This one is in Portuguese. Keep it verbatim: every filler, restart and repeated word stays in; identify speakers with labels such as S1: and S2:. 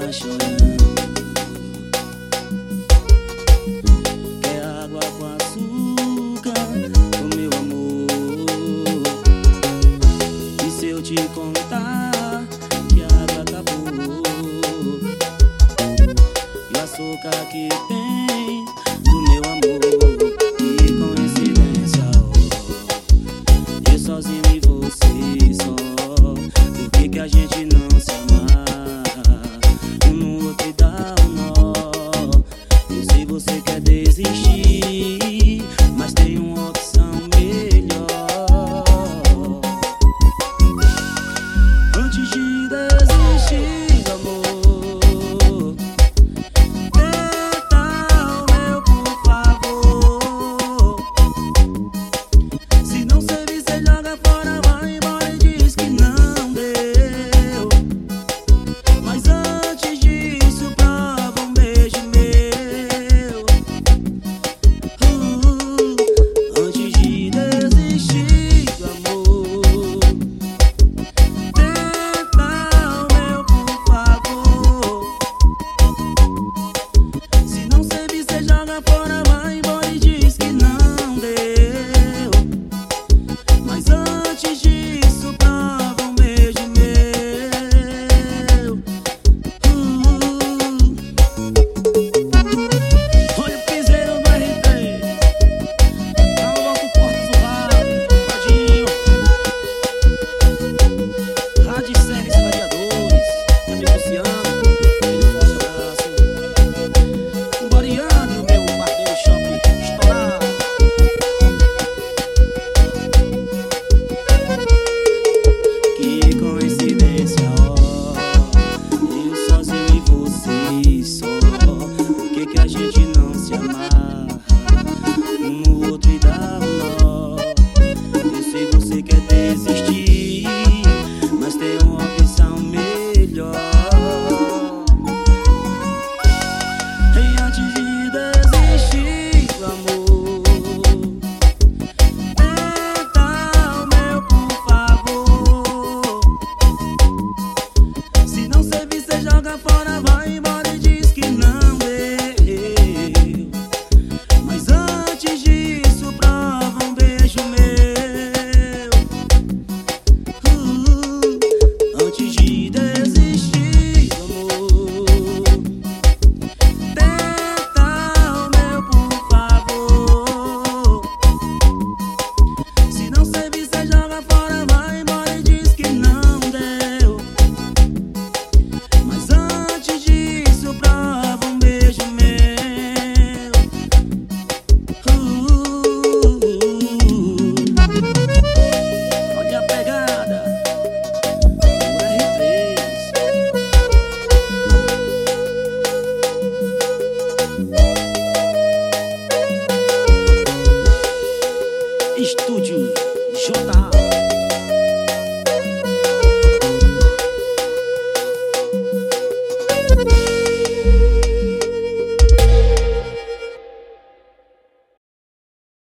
S1: tá chorando. Quer água com açúcar, o meu amor. E se eu te contar que a água acabou e o açúcar que tem do meu amor? Que coincidência, ó, eu sozinho e você só. Por que que a gente não se amarra um no outro e dá um nó? Eu sei você quer desistir, mas tem uma opção melhor. Antes de desistir, amor, tenta o meu, por favor. Se não servir, cê joga fora, vai embora e diz que não deu. Mas antes disso, prova um beijo meu. uh, Antes de desistir, amor, tenta o meu, por favor. Se não servir, cê joga fora, vai embora e diz que não deu. Mas antes disso, prova um beijo meu. uh. Olha o piseiro do R T, alô com Porto Zurrado, Radinho, Rádio Séries Radiadores, meu amigo Luciano, aquele forte abraço. Boreando, meu barbeiro shopping estourado. Que coincidência, ó, eu sozinho e você só. Por que que a gente não se amarra um no outro e dá um nó? Eu sei você quer desistir, mas tem uma opção melhor. E antes de desistir, amor, tenta o meu, por favor. Se não servir, cê joga fora, vai embora.